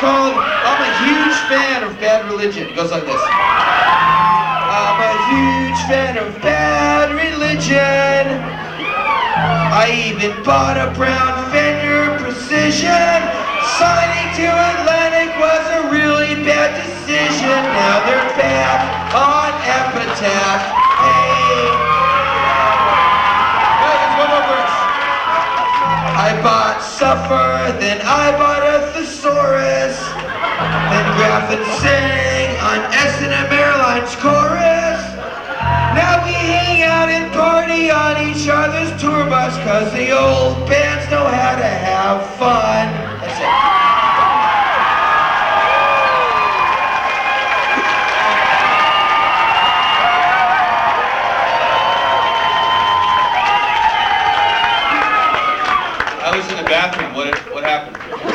called I'm a Huge Fan of Bad Religion. It goes like this. I'm a huge fan of Bad Religion. I even bought a brown Fender Precision. Signing to Atlantic was a really bad decision. Now they're back on Epitaph. Hey. There's one more verse. I bought Suffer, then I bought a Thesaurus. Then Graffin sang on S&M Airlines chorus. Now we hang out and party on each other's tour bus, cause the old bands know how to have fun. That's it. I was in the bathroom. What happened?